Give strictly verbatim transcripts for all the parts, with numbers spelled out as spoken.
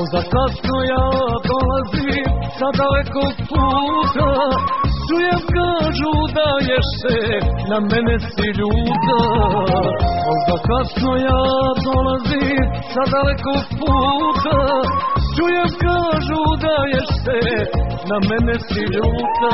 Možda kasno ja dolazim sa dalekog puta, čujem kažu da ješ se, na mene si ljuta. Možda kasno ja dolazim sa dalekog puta, čujem kažu da ješ se, na mene si ljuta.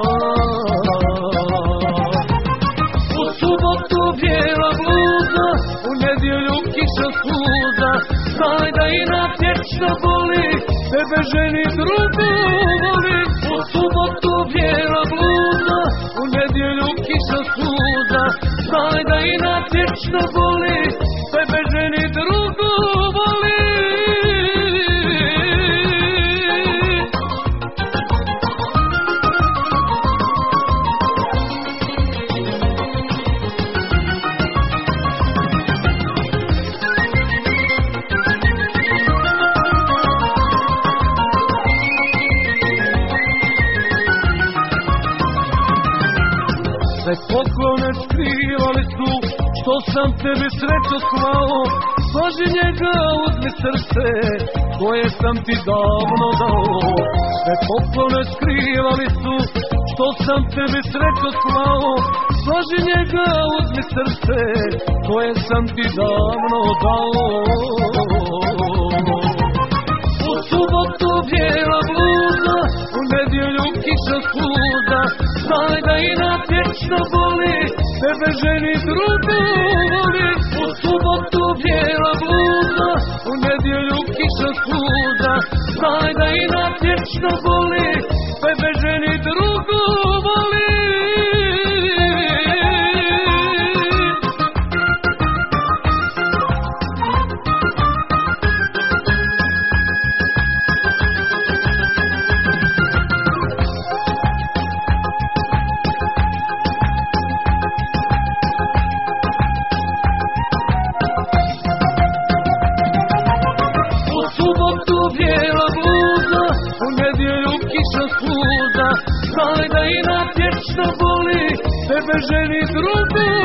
U subotu bijela bluza, u nedjelju kiša suza, znaj da i na vječno boli, tebe ženi drugu voli. U subotu bijela bluza, u nedjelju kiša suza, znaj da i na vječno boli, tebe ženi drugu voli. Sve poklone skrivali su, što sam tebi srećo slao. Važi njega, uzmi srce, koje sam ti davno dao. Sve poklone skrivali su, što sam tebi srećo slao. Važi njega, uzmi srce, koje sam ti davno dao. U subotu bijela bluza, u nedjelju kiša suza, znaj da i na vječno boli, tebe ženi drugu voli. U subotu bijela bluza, u nedjelju kiša suza, znaj da i na vječno boli, tebe ženi drugu voli. Bijela bluza, u nedjelju kiša suza, znaj da i na vječno boli, tebe ženi drugu